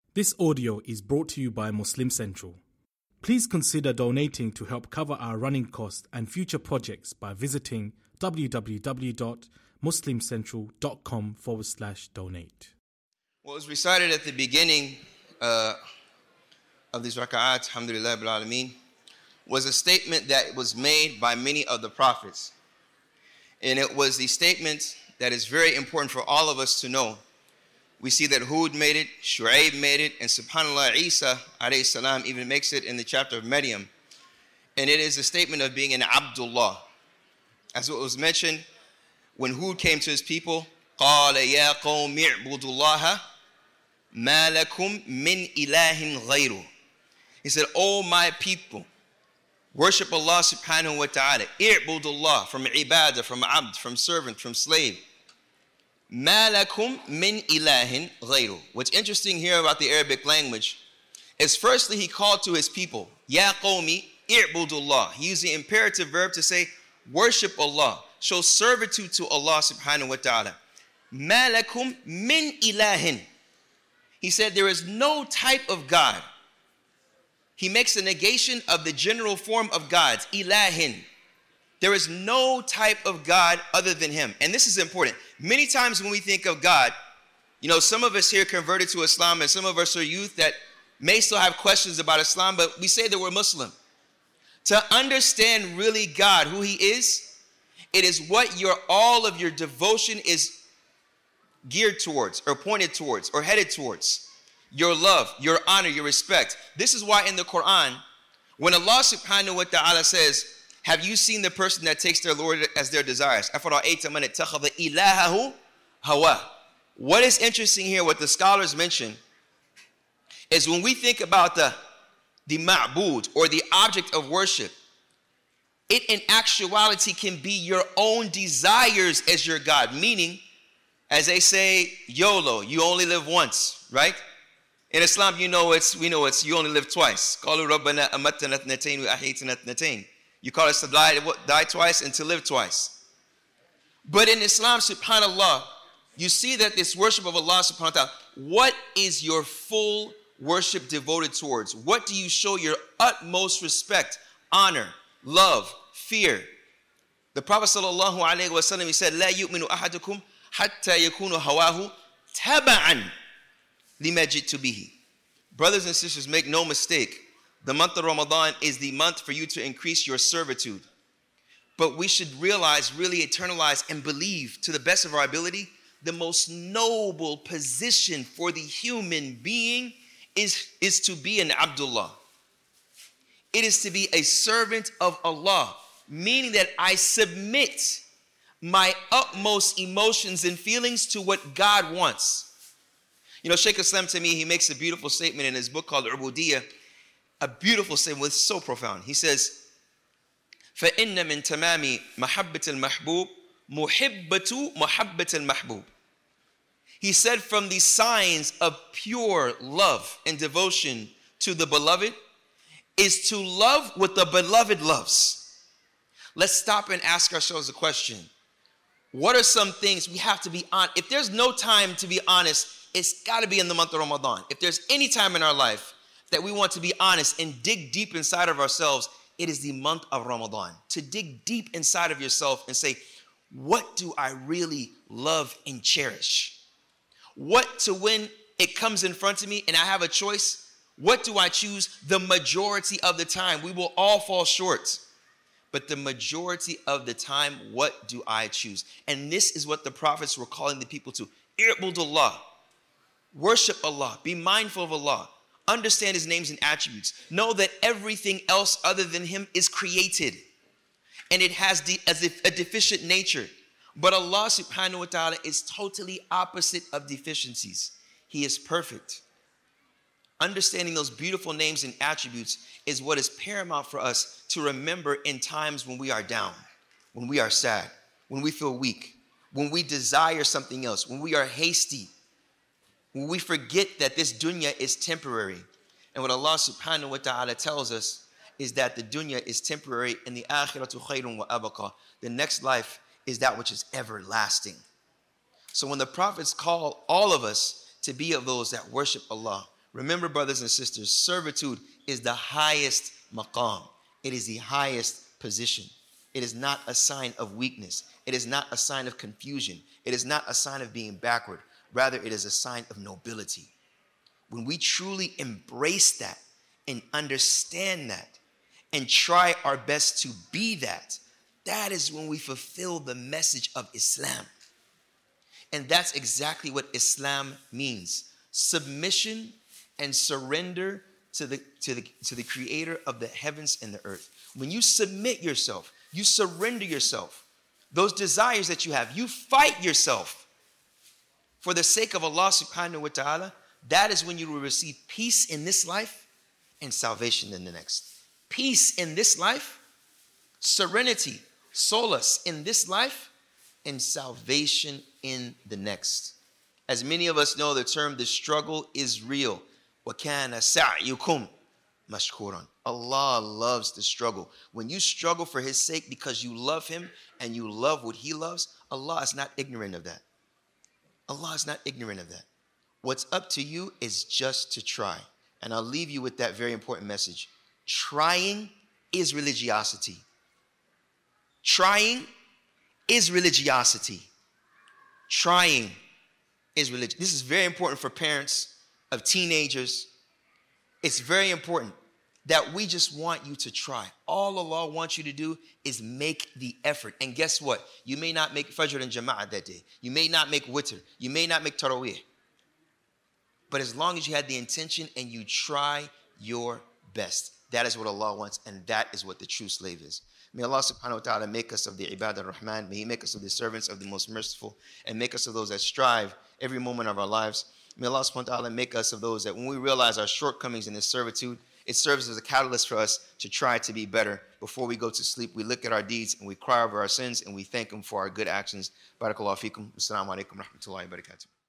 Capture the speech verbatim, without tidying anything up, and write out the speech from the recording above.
This audio is brought to you by Muslim Central. Please consider donating to help cover our running costs and future projects by visiting www.muslimcentral.com forward slash donate. What was recited at the beginning uh, of these raka'at, alhamdulillah bil alameen, was a statement that was made by many of the prophets. And it was the statement that is very important for all of us to know. We see that Hud made it, Shu'aib made it, and subhanAllah, Isa alayhi salam even makes it in the chapter of Maryam. And it is a statement of being an Abdullah. As what was mentioned, when Hud came to his people, قَالَ يَا قَوْمِ اعْبُدُوا اللَّهَ مَا لَكُمْ مِنْ إِلَهٍ غَيْرُهُ. He said, "O my people, worship Allah subhanahu wa ta'ala. اعْبُدُوا اللَّهَ, from ibadah, from abd, from servant, from slave. مَا لَكُمْ مِنْ إِلَهٍ غَيْرُهُ." What's interesting here about the Arabic language is firstly he called to his people, Ya qawmi i'budullah. He used the imperative verb to say, worship Allah, show servitude to Allah subhanahu wa ta'ala. مَا لَكُمْ مِنْ إِلَهٍ. He said there is no type of God. He makes a negation of the general form of gods, ilahin. There is no type of God other than him. And this is important. Many times when we think of God, you know, some of us here converted to Islam and some of us are youth that may still have questions about Islam, but we say that we're Muslim. To understand really God, who he is, it is what your all of your devotion is geared towards or pointed towards or headed towards. Your love, your honor, your respect. This is why in the Quran, when Allah subhanahu wa ta'ala says, have you seen the person that takes their Lord as their desires? What is interesting here, what the scholars mention, is when we think about the, the ma'bud, or the object of worship, it in actuality can be your own desires as your God. Meaning, as they say, YOLO, you only live once, right? In Islam, you know it's, we know it's, you only live twice. You call us to die, die twice and to live twice. But in Islam, subhanAllah, you see that this worship of Allah subhanahu wa ta'ala, what is your full worship devoted towards? What do you show your utmost respect, honor, love, fear? The Prophet sallallahu alayhi wa sallam, he said, لا يؤمن أحدكم حتى يكون هواه تبعا لما جئت به. Brothers and sisters, make no mistake. The month of Ramadan is the month for you to increase your servitude. But we should realize, really internalize and believe to the best of our ability, the most noble position for the human being is, is to be an Abdullah. It is to be a servant of Allah, meaning that I submit my utmost emotions and feelings to what God wants. You know, Shaykh Islam to me, he makes a beautiful statement in his book called Ubudiyya. A beautiful statement, it's so profound. He says, فَإِنَّ مِن تَمَامِ مَحَبَّةِ الْمَحْبُوبِ مُحِبَّةُ مَحَبَّةِ الْمَحْبُوبِ. He said from the signs of pure love and devotion to the beloved is to love what the beloved loves. Let's stop and ask ourselves a question. What are some things we have to be honest? If there's no time to be honest, it's got to be in the month of Ramadan. If there's any time in our life that we want to be honest and dig deep inside of ourselves, it is the month of Ramadan. To dig deep inside of yourself and say, what do I really love and cherish? What, to when it comes in front of me and I have a choice, what do I choose? The majority of the time, we will all fall short. But the majority of the time, what do I choose? And this is what the prophets were calling the people to. I'budullah. Worship Allah. Be mindful of Allah. Understand his names and attributes. Know that everything else other than him is created. And it has de- as if a deficient nature. But Allah subhanahu wa ta'ala is totally opposite of deficiencies. He is perfect. Understanding those beautiful names and attributes is what is paramount for us to remember in times when we are down, when we are sad, when we feel weak, when we desire something else, when we are hasty, when we forget that this dunya is temporary. And what Allah subhanahu wa ta'ala tells us is that the dunya is temporary and the akhiratu khayrun wa abqa. The next life is that which is everlasting. So when the prophets call all of us to be of those that worship Allah, Remember, brothers and sisters, servitude is the highest maqam. It is the highest position. It is not a sign of weakness. It is not a sign of confusion. It is not a sign of being backward. Rather, it is a sign of nobility. When we truly embrace that and understand that and try our best to be that, that is when we fulfill the message of Islam. And that's exactly what Islam means. Submission and surrender to the, to the, to the creator of the heavens and the earth. When you submit yourself, you surrender yourself, those desires that you have, you fight yourself for the sake of Allah subhanahu wa ta'ala, that is when you will receive peace in this life and salvation in the next. Peace in this life, serenity, solace in this life, and salvation in the next. As many of us know, the term, the struggle is real. وَكَانَ سَعْيُكُمْ مَشْكُورًا. Allah loves the struggle. When you struggle for his sake because you love him and you love what he loves, Allah is not ignorant of that. Allah is not ignorant of that. What's up to you is just to try. And I'll leave you with that very important message. Trying is religiosity. Trying is religiosity. Trying is religion. This is very important for parents of teenagers. It's very important that we just want you to try. All Allah wants you to do is make the effort. And guess what? You may not make Fajr and Jama'ah that day. You may not make Witr. You may not make Taraweeh. But as long as you had the intention and you try your best, that is what Allah wants, and that is what the true slave is. May Allah subhanahu wa ta'ala make us of the Ibad al-Rahman. May He make us of the servants of the most merciful, and make us of those that strive every moment of our lives. May Allah subhanahu wa ta'ala make us of those that when we realize our shortcomings in this servitude, it serves as a catalyst for us to try to be better. Before we go to sleep, we look at our deeds and we cry over our sins and we thank Him for our good actions. Barakallahu feekum. Assalamu alaikum wa rahmatullahi wa barakatuh.